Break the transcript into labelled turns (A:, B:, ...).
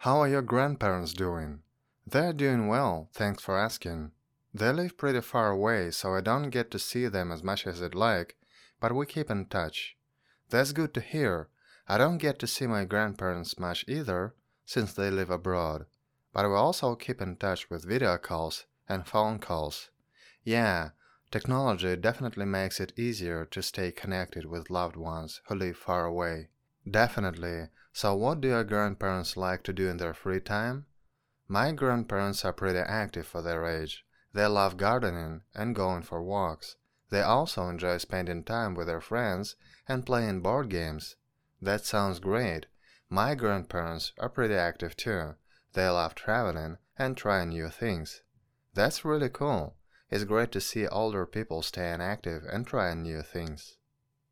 A: How are your grandparents doing? They're doing well, thanks for asking. They live pretty far away, so I don't get to see them as much as I'd like, but we keep in touch. That's good to hear. I don't get to see my grandparents much either, since they live abroad, but we also keep in touch with video calls and phone calls. Yeah, technology definitely makes it easier to stay connected with loved ones who live far away. Definitely. So what do your grandparents like to do in their free time? My grandparents are pretty active for their age. They love gardening and going for walks. They also enjoy spending time with their friends and playing board games. That sounds great. My grandparents are pretty active too. They love traveling and trying new things. That's really cool. It's great to see older people staying active and trying new things.